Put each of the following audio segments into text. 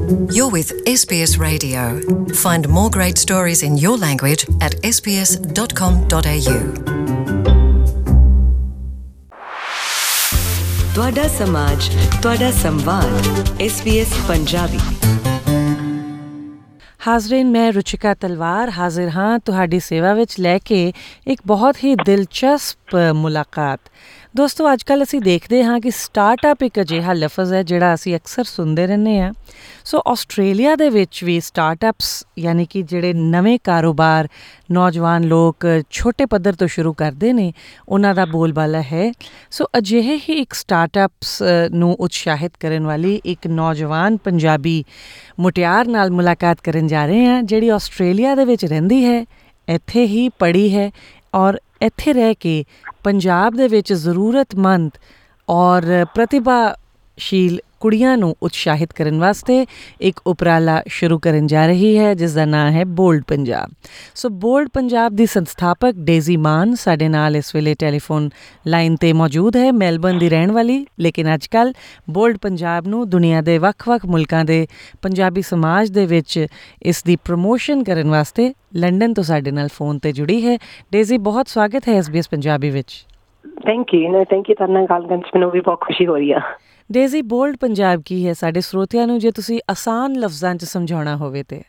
You're with SBS Radio. Find more great stories in your language at sbs.com.au. ਤੁਹਾਡਾ ਸਮਾਜ, ਤੁਹਾਡਾ ਸੰਵਾਦ, SBS Punjabi. ਹਾਜ਼ਰੀਨ, ਮੈਂ ਰੁਚਿਕਾ ਤਲਵਾਰ ਹਾਜ਼ਰ ਹਾਂ ਤੁਹਾਡੀ ਸੇਵਾ ਵਿੱਚ ਲੈ ਕੇ ਇੱਕ ਬਹੁਤ ਹੀ ਦਿਲਚਸਪ ਮੁਲਾਕਾਤ। ਦੋਸਤੋ, ਅੱਜ ਕੱਲ੍ਹ ਅਸੀਂ ਦੇਖਦੇ ਹਾਂ ਕਿ ਸਟਾਰਟਅਪ ਇੱਕ ਅਜਿਹਾ ਲਫ਼ਜ਼ ਹੈ ਜਿਹੜਾ ਅਸੀਂ ਅਕਸਰ ਸੁਣਦੇ ਰਹਿੰਦੇ ਹਾਂ। ਸੋ ਆਸਟ੍ਰੇਲੀਆ ਦੇ ਵਿੱਚ ਵੀ ਸਟਾਰਟਅਪਸ ਯਾਨੀ ਕਿ ਜਿਹੜੇ ਨਵੇਂ ਕਾਰੋਬਾਰ ਨੌਜਵਾਨ ਲੋਕ ਛੋਟੇ ਪੱਧਰ ਤੋਂ ਸ਼ੁਰੂ ਕਰਦੇ ਨੇ, ਉਹਨਾਂ ਦਾ ਬੋਲਬਾਲਾ ਹੈ। ਸੋ ਅਜਿਹੇ ਹੀ ਇੱਕ ਸਟਾਰਟਅਪਸ ਨੂੰ ਉਤਸ਼ਾਹਿਤ ਕਰਨ ਵਾਲੀ ਇੱਕ ਨੌਜਵਾਨ ਪੰਜਾਬੀ ਮੁਟਿਆਰ ਨਾਲ ਮੁਲਾਕਾਤ ਕਰਨ ਜਾ ਰਹੇ ਹਾਂ, ਜਿਹੜੀ ਆਸਟ੍ਰੇਲੀਆ ਦੇ ਵਿੱਚ ਰਹਿੰਦੀ ਹੈ, ਇੱਥੇ ਹੀ ਪੜ੍ਹੀ ਹੈ ਔਰ ਇੱਥੇ ਰਹਿ ਕੇ ਪੰਜਾਬ ਦੇ ਵਿੱਚ ਜ਼ਰੂਰਤਮੰਦ ਔਰ ਪ੍ਰਤਿਭਾਸ਼ੀਲ ਕੁੜੀਆਂ ਨੂੰ ਉਤਸ਼ਾਹਿਤ ਕਰਨ ਵਾਸਤੇ ਇੱਕ ਉਪਰਾਲਾ ਸ਼ੁਰੂ ਕਰਨ ਜਾ ਰਹੀ ਹੈ, ਜਿਸ ਦਾ ਨਾਂ ਹੈ bold Punjab. So bold Punjab ਦੀ ਸੰਸਥਾਪਕ ਡੇਜ਼ੀ ਮਾਨ ਸਾਡੇ ਨਾਲ ਇਸ ਵੇਲੇ ਟੈਲੀਫੋਨ ਲਾਈਨ 'ਤੇ ਮੌਜੂਦ ਹੈ। ਮੈਲਬਰਨ ਦੀ ਰਹਿਣ ਵਾਲੀ, ਲੇਕਿਨ ਅੱਜ ਕੱਲ੍ਹ ਬੋਲਡ ਪੰਜਾਬ ਨੂੰ ਦੁਨੀਆ ਦੇ ਵੱਖ-ਵੱਖ ਮੁਲਕਾਂ ਦੇ ਪੰਜਾਬੀ ਸਮਾਜ ਦੇ ਵਿੱਚ ਇਸ ਦੀ ਪ੍ਰਮੋਸ਼ਨ ਕਰਨ ਵਾਸਤੇ ਲੰਡਨ ਤੋਂ ਸਾਡੇ ਨਾਲ ਫੋਨ 'ਤੇ ਜੁੜੀ ਹੈ। ਡੇਜ਼ੀ, ਬਹੁਤ ਸਵਾਗਤ ਹੈ SBS ਪੰਜਾਬੀ ਵਿੱਚ। Thank you. ਤੁਹਾਡੇ ਨਾਲ ਗੱਲ ਕਰਨ 'ਚ ਮੈਨੂੰ ਵੀ ਬਹੁਤ ਖੁਸ਼ੀ ਹੋ ਰਹੀ ਆ। ਡੇਜ਼ੀ, ਬੋਲਡ ਪੰਜਾਬ ਕੀ ਹੈ ਸਾਡੇ ਸਰੋਤਿਆਂ ਨੂੰ ਜੇ ਤੁਸੀਂ ਆਸਾਨ ਲਫ਼ਜ਼ਾਂ 'ਚ ਸਮਝਾਉਣਾ ਹੋਵੇ ਤੇ?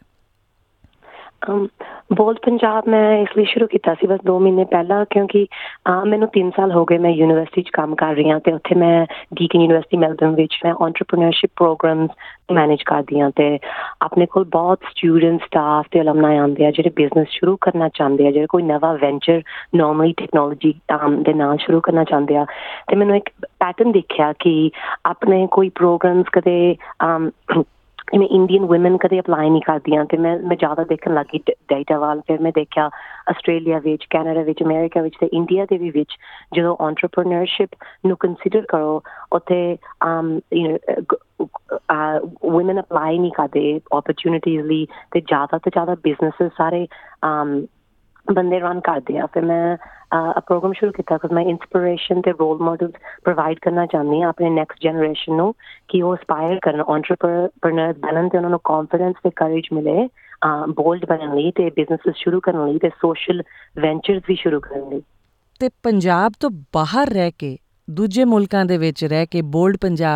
ਬੋਲਡ ਪੰਜਾਬ ਮੈਂ ਇਸ ਲਈ ਸ਼ੁਰੂ ਕੀਤਾ ਸੀ ਬਸ 2 ਮਹੀਨੇ ਪਹਿਲਾਂ, ਕਿਉਂਕਿ ਮੈਨੂੰ 3 ਸਾਲ ਹੋ ਗਏ ਮੈਂ ਯੂਨੀਵਰਸਿਟੀ 'ਚ ਕੰਮ ਕਰ ਰਹੀ ਹਾਂ ਅਤੇ ਉੱਥੇ ਮੈਂ ਡੀਕਨ ਯੂਨੀਵਰਸਿਟੀ ਮੈਲਬਰਨ ਵਿੱਚ ਮੈਂ ਐਂਟਰਪ੍ਰੀਨਿਓਰਸ਼ਿਪ ਪ੍ਰੋਗਰਾਮਸ ਮੈਨੇਜ ਕਰਦੀ ਹਾਂ। ਅਤੇ ਆਪਣੇ ਕੋਲ ਬਹੁਤ ਸਟੂਡੈਂਟ, ਸਟਾਫ ਅਤੇ ਅਲਮਨਾਈ ਆਉਂਦੇ ਆ ਜਿਹੜੇ ਬਿਜ਼ਨਸ ਸ਼ੁਰੂ ਕਰਨਾ ਚਾਹੁੰਦੇ ਆ, ਜਿਹੜੇ ਕੋਈ ਨਵਾਂ ਵੈਂਚਰ ਨੋਰਮਲੀ ਟੈਕਨੋਲੋਜੀ ਦੇ ਨਾਲ ਸ਼ੁਰੂ ਕਰਨਾ ਚਾਹੁੰਦੇ ਆ। ਅਤੇ ਮੈਨੂੰ ਇੱਕ ਪੈਟਰਨ ਦੇਖਿਆ ਕਿ ਆਪਣੇ ਕੋਈ ਪ੍ਰੋਗਰਾਮਸ ਕਦੇ ਜਿਵੇਂ ਇੰਡੀਅਨ ਵੂਮਨ ਕਦੇ ਅਪਲਾਈ ਨਹੀਂ ਕਰਦੀਆਂ, ਅਤੇ ਮੈਂ ਜ਼ਿਆਦਾ ਦੇਖਣ ਲੱਗ ਗਈ ਡੇਟਾ ਵੱਲ। ਫਿਰ ਮੈਂ ਦੇਖਿਆ ਆਸਟ੍ਰੇਲੀਆ ਵਿੱਚ, ਕੈਨੇਡਾ ਵਿੱਚ, ਅਮਰੀਕਾ ਵਿੱਚ ਅਤੇ ਇੰਡੀਆ ਦੇ ਵੀ ਵਿੱਚ ਜਦੋਂ ਐਂਟਰਪ੍ਰੀਨਿਓਰਸ਼ਿਪ ਨੂੰ ਕੰਸੀਡਰ ਕਰੋ, ਉੱਥੇ ਵੂਮਨ ਅਪਲਾਈ ਨਹੀਂ ਕਰਦੇ ਓਪਰਚੁਨਿਟੀਜ਼ ਲਈ, ਅਤੇ ਜ਼ਿਆਦਾ ਤੋਂ ਜ਼ਿਆਦਾ ਬਿਜ਼ਨਸਿਸ ਸਾਰੇ ਬੰਦੇ ਰਨ ਕਰਦੇ ਆ। ਫਿਰ ਮੈਂ ਪ੍ਰੋਗਰਾਮ ਸ਼ੁਰੂ ਕੀਤਾ ਕਿ ਮੈਂ ਇੰਸਪੀਰੇਸ਼ਨ ਅਤੇ ਰੋਲ ਮਾਡਲ ਪ੍ਰੋਵਾਈਡ ਕਰਨਾ ਚਾਹੁੰਦੀ ਹਾਂ ਆਪਣੇ ਨੈਕਸਟ ਜਨਰੇਸ਼ਨ ਨੂੰ, ਕਿ ਉਹ ਇੰਸਪਾਇਰ ਕਰਨ, ਐਂਟਰਪ੍ਰੀਨਰ ਬਣਨ ਅਤੇ ਉਹਨਾਂ ਨੂੰ ਕੌਨਫੀਡੈਂਸ ਅਤੇ ਕਰੇਜ ਮਿਲੇ ਬੋਲਡ ਬਣਨ ਲਈ ਅਤੇ ਬਿਜ਼ਨਸਿਸ ਸ਼ੁਰੂ ਕਰਨ ਲਈ ਅਤੇ ਸੋਸ਼ਲ ਵੈਂਚਰਸ ਵੀ ਸ਼ੁਰੂ ਕਰਨ ਲਈ। ਅਤੇ ਪੰਜਾਬ ਤੋਂ ਬਾਹਰ ਰਹਿ ਕੇ, ਦੂਜੇ ਮੁਲਕਾਂ ਦੇ ਵਿੱਚ ਰਹਿ ਕੇ ਬੋਲਡ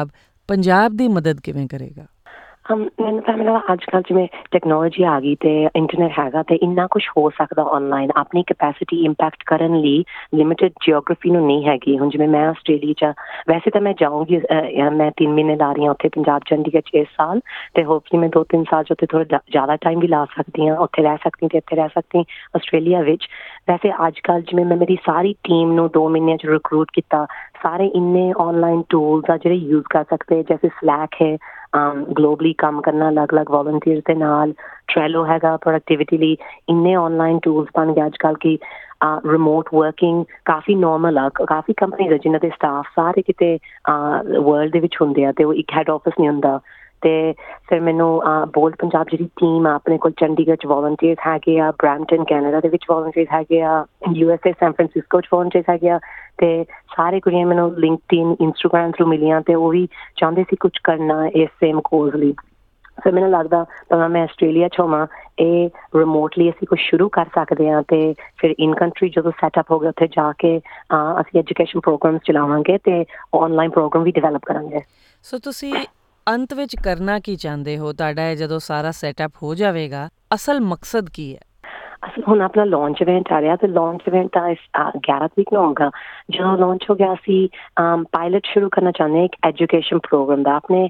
ਪੰਜਾਬ ਦੀ ਮਦਦ ਕਿਵੇਂ ਕਰੇਗਾ? ਮੈਨੂੰ ਤਾਂ ਲੱਗਦਾ ਅੱਜ ਕੱਲ੍ਹ ਜਿਵੇਂ ਟੈਕਨੋਲੋਜੀ ਆ ਗਈ ਅਤੇ ਇੰਟਰਨੈਟ ਹੈਗਾ ਅਤੇ ਇੰਨਾ ਕੁਛ ਹੋ ਸਕਦਾ ਔਨਲਾਈਨ। ਆਪਣੀ ਕੈਪੈਸਿਟੀ ਇੰਪੈਕਟ ਕਰਨ ਲਈ ਲਿਮਿਟਡ ਜਿਓਗ੍ਰਾਫੀ ਨੂੰ ਨਹੀਂ ਹੈਗੀ। ਹੁਣ ਜਿਵੇਂ ਮੈਂ ਆਸਟ੍ਰੇਲੀਆ 'ਚ ਵੈਸੇ ਤਾਂ ਮੈਂ ਜਾਊਂਗੀ, ਮੈਂ 3 ਮਹੀਨੇ ਲਾ ਰਹੀ ਹਾਂ ਉੱਥੇ ਪੰਜਾਬ ਚੰਡੀਗੜ੍ਹ 'ਚ ਇਸ ਸਾਲ, ਅਤੇ ਹੋਪਫੁਲੀ ਮੈਂ 2-3 ਸਾਲ 'ਚ ਉੱਥੇ ਥੋੜ੍ਹਾ ਜ਼ਿਆਦਾ ਟਾਈਮ ਵੀ ਲਾ ਸਕਦੀ ਹਾਂ। ਉੱਥੇ ਰਹਿ ਸਕਦੀ ਅਤੇ ਇੱਥੇ ਰਹਿ ਸਕਦੀ ਆਸਟ੍ਰੇਲੀਆ ਵਿੱਚ। ਵੈਸੇ ਅੱਜ ਕੱਲ੍ਹ ਜਿਵੇਂ ਮੈਂ ਮੇਰੀ ਸਾਰੀ ਟੀਮ ਨੂੰ 2 ਮਹੀਨਿਆਂ 'ਚ ਰਿਕਰੂਟ ਕੀਤਾ, ਸਾਰੇ ਇੰਨੇ ਔਨਲਾਈਨ ਟੂਲਸ ਆ ਜਿਹੜੇ ਯੂਜ਼ ਕਰ ਸਕਦੇ, ਜੈਸੇ ਸਲੈਕ ਹੈ ਗਲੋਬਲੀ ਕੰਮ ਕਰਨਾ ਅਲੱਗ-ਅਲੱਗ ਵੋਲੰਟੀਅਰ ਦੇ ਨਾਲ, ਟ੍ਰੈਲੋ ਹੈਗਾ ਪ੍ਰੋਡਕਟੀਵਿਟੀ ਲਈ। ਇੰਨੇ ਔਨਲਾਈਨ ਟੂਲਸ ਬਣ ਗਏ ਅੱਜ ਕੱਲ੍ਹ ਕਿ ਰਿਮੋਟ ਵਰਕਿੰਗ ਕਾਫੀ ਨੋਰਮਲ ਆ। ਕਾਫੀ ਕੰਪਨੀਜ਼ ਆ ਜਿਨ੍ਹਾਂ ਦੇ ਸਟਾਫ ਸਾਰੇ ਕਿਤੇ ਵਰਲਡ ਦੇ ਵਿੱਚ ਹੁੰਦੇ ਆ ਅਤੇ ਉਹ ਇੱਕ ਹੈਡ ਆਫਿਸ ਨਹੀਂ ਹੁੰਦਾ। ਅਤੇ ਫਿਰ ਮੈਨੂੰ ਬੋਲਡ ਪੰਜਾਬ ਜਿਹੜੀ ਟੀਮ ਆ ਆਪਣੇ ਕੋਲ ਚੰਡੀਗੜ੍ਹ 'ਚ ਵੋਲੰਟੀਅਰਸ ਹੈਗੇ ਆ, ਬਰੈਂਪਟਨ ਕੈਨੇਡਾ ਦੇ ਵਿੱਚ ਵੋਲੰਟੀਅਰਸ ਹੈਗੇ ਆ, USA ਸੈਨ ਫਰਾਂਸਿਸਕੋ 'ਚ ਵੋਲੰਟੀਅਰਸ ਹੈਗੇ ਆ, ਅਤੇ ਸਾਰੇ ਕੁੜੀਆਂ ਮੈਨੂੰ ਲਿੰਕਡਇਨ, ਇੰਸਟਾਗ੍ਰਾਮ ਥਰੂ ਮਿਲੀਆਂ ਅਤੇ ਉਹ ਵੀ ਚਾਹੁੰਦੇ ਸੀ ਕੁਛ ਕਰਨਾ ਇਸ ਸੇਮ ਕੋਜ਼ ਲਈ। ਫਿਰ ਮੈਨੂੰ ਲੱਗਦਾ ਭਾਵੇਂ ਮੈਂ ਆਸਟ੍ਰੇਲੀਆ 'ਚ ਹੋਵਾਂ, ਇਹ ਰਿਮੋਟਲੀ ਅਸੀਂ ਕੁਛ ਸ਼ੁਰੂ ਕਰ ਸਕਦੇ ਹਾਂ। ਅਤੇ ਫਿਰ ਇਨ ਕੰਟਰੀ ਜਦੋਂ ਸੈਟਅਪ ਹੋ ਗਿਆ ਉੱਥੇ ਜਾ ਕੇ ਅਸੀਂ ਐਜੂਕੇਸ਼ਨ ਪ੍ਰੋਗਰਾਮਸ ਚਲਾਵਾਂਗੇ ਅਤੇ ਔਨਲਾਈਨ ਪ੍ਰੋਗਰਾਮ ਵੀ ਡਿਵੈਲਪ ਕਰਾਂਗੇ। ਸੋ ਤੁਸੀਂ ਅੰਤ ਵਿੱਚ ਕਰਨਾ ਕੀ ਚਾਹੁੰਦੇ ਹੋ? ਤੁਹਾਡਾ ਇਹ ਜਦੋਂ ਸਾਰਾ ਸੈਟਅਪ ਹੋ ਜਾਵੇਗਾ, ਅਸਲ ਮਕਸਦ ਕੀ ਹੈ? ਅਸੀਂ ਹੁਣ ਆਪਣਾ ਲਾਂਚ ਇਵੈਂਟ ਆ ਰਿਹਾ ਅਤੇ ਲਾਂਚ ਇਵੈਂਟ ਤਾਂ 11 ਤਰੀਕ ਨੂੰ ਹੋਊਗਾ। ਜਦੋਂ ਲਾਂਚ ਹੋ ਗਿਆ ਅਸੀਂ ਪਾਇਲਟ ਸ਼ੁਰੂ ਕਰਨਾ ਚਾਹੁੰਦੇ ਹਾਂ ਇੱਕ ਐਜੂਕੇਸ਼ਨ ਪ੍ਰੋਗਰਾਮ ਦਾ। ਆਪਣੇ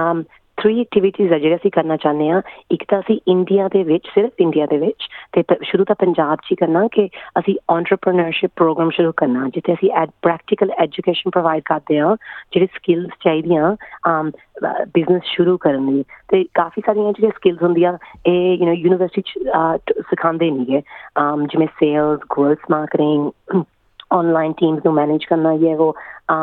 3 ਐਕਟੀਵਿਟੀਜ਼ ਆ ਜਿਹੜੇ ਅਸੀਂ ਕਰਨਾ ਚਾਹੁੰਦੇ ਹਾਂ। ਇੱਕ ਤਾਂ ਅਸੀਂ ਇੰਡੀਆ ਦੇ ਵਿੱਚ, ਸਿਰਫ ਇੰਡੀਆ ਦੇ ਵਿੱਚ, ਅਤੇ ਸ਼ੁਰੂ ਤਾਂ ਪੰਜਾਬ 'ਚ ਹੀ ਕਰਨਾ, ਕਿ ਅਸੀਂ ਐਂਟਰਪ੍ਰੀਨਿਓਰਸ਼ਿਪ ਪ੍ਰੋਗਰਾਮ ਸ਼ੁਰੂ ਕਰਨਾ ਜਿੱਥੇ ਅਸੀਂ ਪ੍ਰੈਕਟੀਕਲ ਐਜੂਕੇਸ਼ਨ ਪ੍ਰੋਵਾਈਡ ਕਰਦੇ ਹਾਂ, ਜਿਹੜੀ ਸਕਿੱਲਸ ਚਾਹੀਦੀਆਂ ਬਿਜ਼ਨਸ ਸ਼ੁਰੂ ਕਰਨ ਲਈ। ਅਤੇ ਕਾਫੀ ਸਾਰੀਆਂ ਜਿਹੜੀਆਂ ਸਕਿੱਲਸ ਹੁੰਦੀਆਂ ਇਹ ਯੂਨੀਵਰਸਿਟੀ 'ਚ ਸਿਖਾਉਂਦੇ ਨਹੀਂ ਗੇ, ਜਿਵੇਂ sales, growth marketing, online teams ਨੂੰ ਮੈਨੇਜ ਕਰਨਾ, ਇਹ ਉਹ।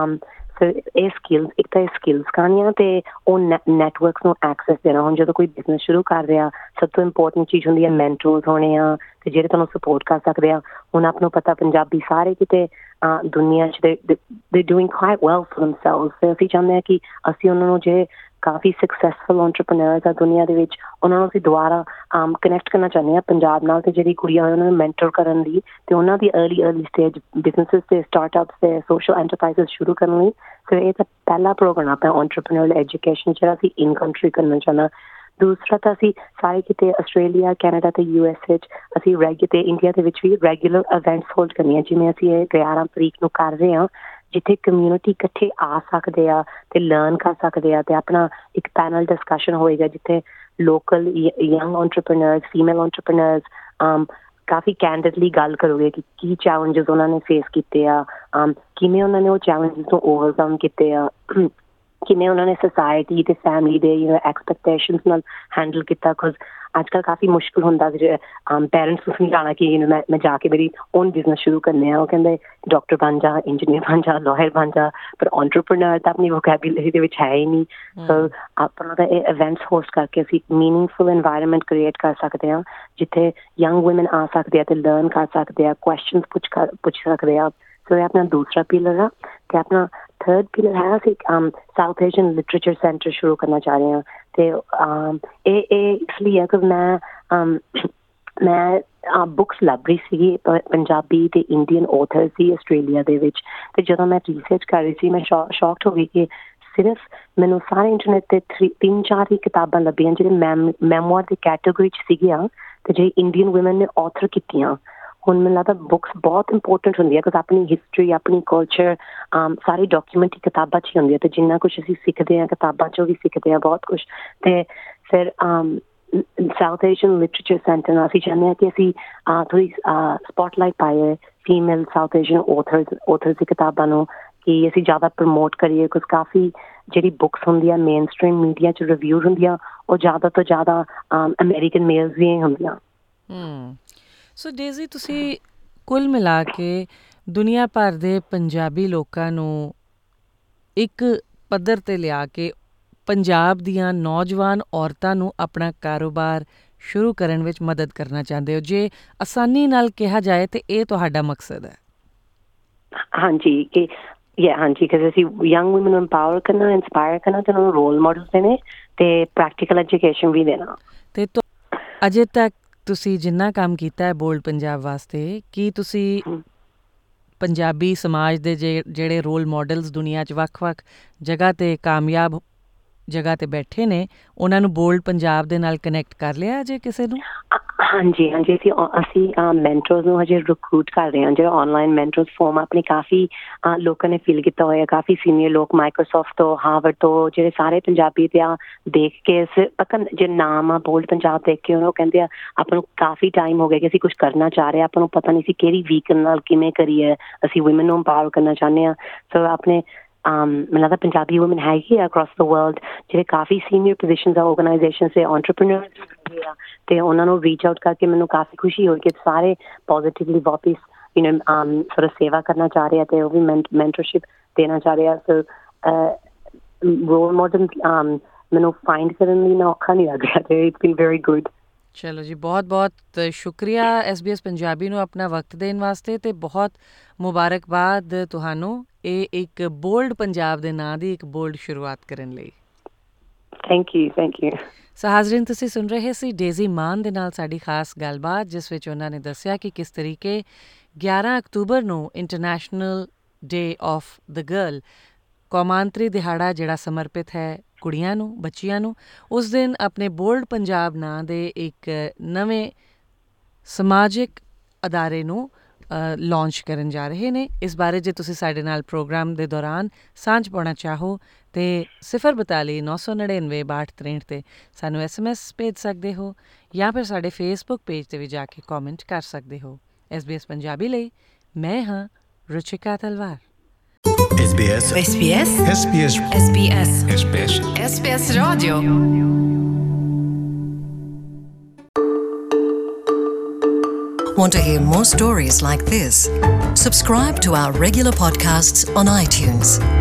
ਇਹ ਸਕਿੱਲਸ, ਇੱਕ ਤਾਂ ਇਹ ਸਕਿੱਲਸ ਸਿਖਾਉਣੀਆਂ ਅਤੇ ਉਹ ਨੈਟਵਰਕਸ ਨੂੰ ਐਕਸੈਸ ਦੇਣਾ। ਹੁਣ ਜਦੋਂ ਕੋਈ ਬਿਜ਼ਨਸ ਸ਼ੁਰੂ ਕਰ ਰਿਹਾ, ਸਭ ਤੋਂ ਇੰਪੋਰਟੈਂਟ ਚੀਜ਼ ਹੁੰਦੀ ਹੈ ਮੈਂਟਰਸ ਹੋਣੇ ਆ ਅਤੇ ਜਿਹੜੇ ਤੁਹਾਨੂੰ ਸਪੋਰਟ ਕਰ ਸਕਦੇ ਆ। ਹੁਣ ਆਪ ਨੂੰ ਪਤਾ ਪੰਜਾਬੀ ਸਾਰੇ ਕਿਤੇ ਦੁਨੀਆ 'ਚ they doing quite well for themselves ਤੇ ਅਸੀਂ ਚਾਹੁੰਦੇ ਹਾਂ ਕਿ ਅਸੀਂ ਉਹਨਾਂ ਨੂੰ ਜੇ ਕਾਫੀ ਸਕਸੈਸਫੁਲ ਐਂਟਰਪ੍ਰੇਨਿਓਰਸ ਆ ਦੁਨੀਆ ਦੇ ਵਿੱਚ ਉਹਨਾਂ ਨੂੰ ਅਸੀਂ ਦੁਬਾਰਾ ਕਨੈਕਟ ਕਰਨਾ ਚਾਹੁੰਦੇ ਹਾਂ ਪੰਜਾਬ ਨਾਲ ਤੇ ਜਿਹੜੀ ਕੁੜੀਆਂ ਉਹਨਾਂ ਨੂੰ ਮੈਂਟਰ ਕਰਨ ਲਈ ਤੇ ਉਹਨਾਂ ਦੀ ਅਰਲੀ ਸਟੇਜ ਬਿਜ਼ਨਸਿਸ ਤੇ ਸਟਾਰਟਅਪਸ ਤੇ ਸੋਸ਼ਲ ਐਂਟਰਪ੍ਰਾਈਜ਼ਸ ਸ਼ੁਰੂ ਕਰਨ ਲਈ ਸੋ ਇਹ ਤਾਂ ਪਹਿਲਾ ਪ੍ਰੋਗਰਾਮ ਆਪਣਾ ਐਂਟਰਪ੍ਰੇਨਿਓਰਲ ਐਜੂਕੇਸ਼ਨ ਜਿਹੜਾ ਅਸੀਂ ਇਨ ਕੰਟਰੀ ਕਰਨਾ ਚਾਹੁੰਦਾ ਦੂਸਰਾ ਤਾਂ ਅਸੀਂ ਸਾਰੇ ਕਿਤੇ ਆਸਟ੍ਰੇਲੀਆ ਕੈਨੇਡਾ ਤੇ US ਵਿੱਚ ਅਸੀਂ ਤੇ ਇੰਡੀਆ ਦੇ ਵਿੱਚ ਵੀ ਰੈਗੂਲਰ ਇਵੈਂਟਸ ਹੋਲਡ ਕਰਨੀਆਂ ਜਿਵੇਂ ਅਸੀਂ ਇਹ 11 ਤਰੀਕ ਨੂੰ ਕਰ ਰਹੇ ਹਾਂ ਜਿੱਥੇ ਕਮਿਊਨਿਟੀ ਇਕੱਠੇ ਆ ਸਕਦੇ ਆ ਤੇ ਲਰਨ ਕਰ ਸਕਦੇ ਆ ਤੇ ਆਪਣਾ ਇੱਕ ਪੈਨਲ ਡਿਸਕਸ਼ਨ ਹੋਏਗਾ ਜਿੱਥੇ local young entrepreneurs female entrepreneurs ਕਾਫੀ ਕੈਂਡਿਡਲੀ ਗੱਲ ਕਰੋਗੇ ਕਿ ਕੀ ਚੈਲੰਜਸ ਉਹਨਾਂ ਨੇ ਫੇਸ ਕੀਤੇ ਆ ਕਿਵੇਂ ਉਹਨਾਂ ਨੇ ਉਹ ਚੈਲੰਜਸ ਨੂੰ ਓਵਰਕਮ ਕੀਤੇ ਆ ਕਿਵੇਂ ਉਹਨਾਂ ਨੇ ਸੋਸਾਇਟੀ ਤੇ ਫੈਮਿਲੀ ਦੇ ਐਕਸਪੈਕਟੇਸ਼ਨਸ ਨਾਲ ਹੈਂਡਲ ਕੀਤਾ ਬਿਕੋਜ਼ ਅੱਜ ਕੱਲ੍ਹ ਕਾਫੀ ਮੁਸ਼ਕਿਲ ਹੁੰਦਾ ਪੈਰੈਂਟਸ ਨੂੰ ਸਮਝਾਉਣਾ ਕਿ ਮੈਂ ਜਾ ਕੇ ਮੇਰੀ ਓਨ ਬਿਜ਼ਨਸ ਸ਼ੁਰੂ ਕਰਨੇ ਆ ਉਹ ਕਹਿੰਦੇ ਡਾਕਟਰ ਬਣ ਜਾ ਇੰਜੀਨੀਅਰ ਬਣ ਜਾ ਲਾਇਰ ਬਣ ਜਾ ਪਰ ਐਂਟਰਪ੍ਰੇਨਿਓਰ ਤਾਂ ਆਪਣੀ ਵੋਕੈਬੂਲਰੀ ਦੇ ਵਿੱਚ ਹੈ ਹੀ ਨਹੀਂ ਸੋ ਆਪਣਾ ਤਾਂ ਇਹ ਇਵੈਂਟਸ ਹੋਸਟ ਕਰਕੇ ਅਸੀਂ ਮੀਨਿੰਗਫੁਲ এনवायरमेंट ਕ੍ਰੀਏਟ ਕਰ ਸਕਦੇ ਹਾਂ ਜਿੱਥੇ ਯੰਗ ਵੂਮਨ ਆ ਸਕਦੇ ਆ ਤੇ ਲਰਨ ਕਰ ਸਕਦੇ ਆ ਕੁਐਸਚਨਸ ਪੁੱਛ ਸਕਦੇ ਆ ਸੋ ਇਹ ਆਪਣਾ ਦੂਸਰਾ ਪਿਲਰ ਆ ਤੇ ਆਪਣਾ ਥਰਡ ਪਿਲਰ ਹੈ ਅਸੀਂ ਸਾਊਥ ਏਸ਼ੀਅਨ ਲਿਟਰੇਚਰ ਸੈਂਟਰ ਸ਼ੁਰੂ ਕਰਨਾ ਚਾਹ ਰਹੇ ਹਾਂ ਤੇ ਇਹ ਇਸ ਲਈ ਹੈ ਕਿ ਮੈਂ ਬੁੱਕਸ ਲੱਭ ਰਹੀ ਸੀਗੀ ਪੰਜਾਬੀ ਤੇ ਇੰਡੀਅਨ ਆਥਰ ਸੀ ਆਸਟ੍ਰੇਲੀਆ ਦੇ ਵਿੱਚ ਤੇ ਜਦੋਂ ਮੈਂ ਰਿਸਰਚ ਕਰ ਰਹੀ ਸੀ ਮੈਂ ਸ਼ੌਕਡ ਹੋ ਗਈ ਕਿ ਸਿਰਫ ਮੈਨੂੰ ਸਾਰੇ ਇੰਟਰਨੈਟ ਤੇ 3-4 ਹੀ ਕਿਤਾਬਾਂ ਲੱਭੀਆਂ ਜਿਹੜੇ ਮੈਮੋਆਰ ਦੀ ਕੈਟੇਗਰੀ 'ਚ ਸੀਗੀਆਂ ਤੇ ਜਿਹੜੀ ਇੰਡੀਅਨ ਵੂਮਨ ਨੇ ਆਥਰ ਕੀਤੀਆਂ ਹੁਣ ਮੈਨੂੰ ਲੱਗਦਾ ਬੁੱਕਸ ਬਹੁਤ ਇੰਪੋਰਟੈਂਟ ਹੁੰਦੀ ਹੈ ਕਿਉਂਕਿ ਆਪਣੀ ਹਿਸਟਰੀ ਆਪਣੀ ਕਲਚਰ ਸਾਰੀ ਡਾਕੂਮੈਂਟਰੀ ਕਿਤਾਬਾਂ 'ਚ ਹੀ ਹੁੰਦੀ ਹੈ ਅਤੇ ਜਿੰਨਾ ਕੁਛ ਅਸੀਂ ਸਿੱਖਦੇ ਹਾਂ ਕਿਤਾਬਾਂ 'ਚੋਂ ਵੀ ਸਿੱਖਦੇ ਹਾਂ ਬਹੁਤ ਕੁਛ ਅਤੇ ਫਿਰ ਸਾਊਥ ਏਸ਼ੀਅਨ ਲਿਟਰੇਚਰ ਸੈਂਟਰ ਨਾਲ ਅਸੀਂ ਚਾਹੁੰਦੇ ਹਾਂ ਕਿ ਅਸੀਂ ਥੋੜ੍ਹੀ ਸਪੋਟਲਾਈਟ ਪਾਈਏ ਫੀਮੇਲ ਸਾਊਥ ਏਸ਼ੀਅਨ ਆਥਰਸ ਦੀ ਕਿਤਾਬਾਂ ਨੂੰ ਕਿ ਅਸੀਂ ਜ਼ਿਆਦਾ ਪ੍ਰਮੋਟ ਕਰੀਏ ਕੁਝ ਕਾਫੀ ਜਿਹੜੀ ਬੁੱਕਸ ਹੁੰਦੀਆਂ ਮੇਨ ਸਟ੍ਰੀਮ ਮੀਡੀਆ 'ਚ ਰਿਵਿਊ ਹੁੰਦੀਆਂ ਉਹ ਜ਼ਿਆਦਾ ਤੋਂ ਜ਼ਿਆਦਾ ਅਮਰੀਕਨ ਮੇਲਸ ਦੀਆਂ ਹੁੰਦੀਆਂ ਸੋ ਡੇਜ਼ੀ ਤੁਸੀਂ ਕੁੱਲ ਮਿਲਾ ਕੇ ਦੁਨੀਆ ਭਰ ਦੇ ਪੰਜਾਬੀ ਲੋਕਾਂ ਨੂੰ ਇੱਕ ਪੱਧਰ 'ਤੇ ਲਿਆ ਕੇ ਪੰਜਾਬ ਦੀਆਂ ਨੌਜਵਾਨ ਔਰਤਾਂ ਨੂੰ ਆਪਣਾ ਕਾਰੋਬਾਰ ਸ਼ੁਰੂ ਕਰਨ ਵਿੱਚ ਮਦਦ ਕਰਨਾ ਚਾਹੁੰਦੇ ਹੋ ਜੇ ਆਸਾਨੀ ਨਾਲ ਕਿਹਾ ਜਾਏ ਤਾਂ ਇਹ ਤੁਹਾਡਾ ਮਕਸਦ ਹੈ ਹਾਂਜੀ ਕਿ ਹਾਂਜੀ ਕਿ ਅਸੀਂ ਯੰਗ ਵੂਮਨ ਨੂੰ ਇੰਪਾਵਰ ਕਰਨਾ ਇੰਸਪਾਇਰ ਕਰਨਾ ਤੇ ਉਹਨਾਂ ਨੂੰ ਰੋਲ ਮਾਡਲ ਦੇਣੇ ਤੇ ਪ੍ਰੈਕਟੀਕਲ ਐਜੂਕੇਸ਼ਨ ਵੀ ਦੇਣਾ ਤੇ ਅਜੇ ਤੱਕ ਤੁਸੀਂ ਜਿੰਨਾ ਕੰਮ ਕੀਤਾ ਹੈ ਬੋਲਡ ਪੰਜਾਬ ਵਾਸਤੇ ਕੀ ਤੁਸੀਂ ਪੰਜਾਬੀ ਸਮਾਜ ਦੇ ਜਿਹੜੇ ਰੋਲ ਮਾਡਲਸ ਦੁਨੀਆ 'ਚ ਵੱਖ-ਵੱਖ ਜਗ੍ਹਾ 'ਤੇ ਕਾਮਯਾਬ ਜਗ੍ਹਾ 'ਤੇ ਬੈਠੇ ਨੇ ਉਹਨਾਂ ਨੂੰ ਬੋਲਡ ਪੰਜਾਬ ਦੇ ਨਾਲ ਕਨੈਕਟ ਕਰ ਲਿਆ ਜੇ ਕਿਸੇ ਨੂੰ ਹਾਂਜੀ ਅਸੀਂ ਮੈਂਟਰਸ ਨੂੰ ਹਜੇ ਰਿਕਰੂਟ ਕਰ ਰਹੇ ਹਾਂ ਜਿਹੜਾ ਆਨਲਾਈਨ ਮੈਂਟਰਸ ਫੋਰਮ ਆਪਣੇ ਕਾਫੀ ਲੋਕਾਂ ਨੇ ਫਿਲ ਕੀਤਾ ਹੋਇਆ ਕਾਫੀ ਸੀਨੀਅਰ ਲੋਕ ਮਾਈਕਰੋਸਾਫਟ ਤੋਂ ਹਾਰਵਰਡ ਤੋਂ ਜਿਹੜੇ ਸਾਰੇ ਪੰਜਾਬੀ ਤੇ ਆ ਦੇਖ ਕੇ ਪਤਾ ਜੇ ਨਾਮ ਆ ਬੋਲਡ ਪੰਜਾਬ ਦੇਖ ਕੇ ਉਹ ਕਹਿੰਦੇ ਆ ਆਪਾਂ ਨੂੰ ਕਾਫੀ ਟਾਈਮ ਹੋ ਗਿਆ ਕਿ ਅਸੀਂ ਕੁਛ ਕਰਨਾ ਚਾਹ ਰਹੇ ਆਪਾਂ ਨੂੰ ਪਤਾ ਨਹੀਂ ਸੀ ਕਿਹੜੀ ਵੀਕ ਨਾਲ ਕਿਵੇਂ ਕਰੀਏ ਅਸੀਂ ਵੂਮਨ ਨੂੰ ਇੰਪਾਵਰ ਕਰਨਾ ਚਾਹੁੰਦੇ ਹਾਂ ਸੋ ਆਪਣੇ ਮੈਨੂੰ ਲੱਗਦਾ ਪੰਜਾਬੀ ਵੂਮਨ ਹੈਗੀ ਆ ਅਕ੍ਰੋਸ ਦ ਵਰਲਡ ਜਿਹੜੇ ਕਾਫੀ ਸੀਨੀਅਰ ਪੋਜੀਸ਼ਨਸ ਆ ਆਰਗੇਨਾਈਜੇਸ਼ਨਸ ਦੇ ਐਂਟਰਪ੍ਰੇਨਿਓਰਸ ਹੈਗੇ ਆ ਤੇ ਉਹਨਾਂ ਨੂੰ ਰੀਚ ਆਊਟ ਕਰਕੇ ਮੈਨੂੰ ਕਾਫੀ ਖੁਸ਼ੀ ਹੋਈ ਕਿ ਸਾਰੇ ਪੋਜ਼ਿਟਿਵਲੀ ਵਾਪਿਸ ਸort of ਸੇਵਾ ਕਰਨਾ ਚਾਹ ਰਹੇ ਆ ਤੇ ਉਹ ਵੀ ਮੈਂਟਰਸ਼ਿਪ ਦੇਣਾ ਚਾਹ ਰਹੇ ਆ ਸੋ ਰੋਲ ਮਾਡਲ ਮੈਨੂੰ ਫਾਈਂਡ ਕਰਨ ਲਈ ਨਾ ਔਖਾ ਨਹੀਂ ਲੱਗ ਰਿਹਾ ਤੇ ਇਟਸ ਬੀਨ ਵੈਰੀ ਗੁੱਡ ਚਲੋ ਜੀ ਬਹੁਤ ਬਹੁਤ ਸ਼ੁਕਰੀਆ SBS ਪੰਜਾਬੀ ਨੂੰ ਆਪਣਾ ਵਕਤ ਦੇਣ ਵਾਸਤੇ ਅਤੇ ਬਹੁਤ ਮੁਬਾਰਕਬਾਦ ਤੁਹਾਨੂੰ ਇਹ ਇੱਕ ਬੋਲਡ ਪੰਜਾਬ ਦੇ ਨਾਂ ਦੀ ਇੱਕ ਬੋਲਡ ਸ਼ੁਰੂਆਤ ਕਰਨ ਲਈ ਥੈਂਕ ਯੂ ਸੋ ਹਾਜ਼ਰੀਨ ਤੁਸੀਂ ਸੁਣ ਰਹੇ ਸੀ ਡੇਜ਼ੀ ਮਾਨ ਦੇ ਨਾਲ ਸਾਡੀ ਖਾਸ ਗੱਲਬਾਤ ਜਿਸ ਵਿੱਚ ਉਹਨਾਂ ਨੇ ਦੱਸਿਆ ਕਿ ਕਿਸ ਤਰੀਕੇ 11 ਅਕਤੂਬਰ ਨੂੰ international day of the girl ਕੌਮਾਂਤਰੀ ਦਿਹਾੜਾ ਜਿਹੜਾ ਸਮਰਪਿਤ ਹੈ ਕੁੜੀਆਂ ਨੂੰ ਬੱਚੀਆਂ ਨੂੰ ਉਸ ਦਿਨ ਆਪਣੇ ਬੋਲਡ ਪੰਜਾਬ ਨਾਂ ਦੇ ਇੱਕ ਨਵੇਂ ਸਮਾਜਿਕ ਅਦਾਰੇ ਨੂੰ ਲਾਂਚ ਕਰਨ ਜਾ ਰਹੇ ਨੇ ਇਸ ਬਾਰੇ ਜੇ ਤੁਸੀਂ ਸਾਡੇ ਨਾਲ ਪ੍ਰੋਗਰਾਮ ਦੇ ਦੌਰਾਨ ਸਾਂਝ ਪਾਉਣਾ ਚਾਹੋ ਤਾਂ 042 999 6263 'ਤੇ ਸਾਨੂੰ SMS ਭੇਜ ਸਕਦੇ ਹੋ ਜਾਂ ਫਿਰ ਸਾਡੇ ਫੇਸਬੁੱਕ ਪੇਜ 'ਤੇ ਵੀ ਜਾ ਕੇ ਕਮੈਂਟ ਕਰ ਸਕਦੇ ਹੋ SBS ਪੰਜਾਬੀ ਲਈ ਮੈਂ ਹਾਂ ਰੁਚਿਕਾ ਤਲਵਾਰ SBS Radio. Want to hear more stories like this? Subscribe to our regular podcasts on iTunes.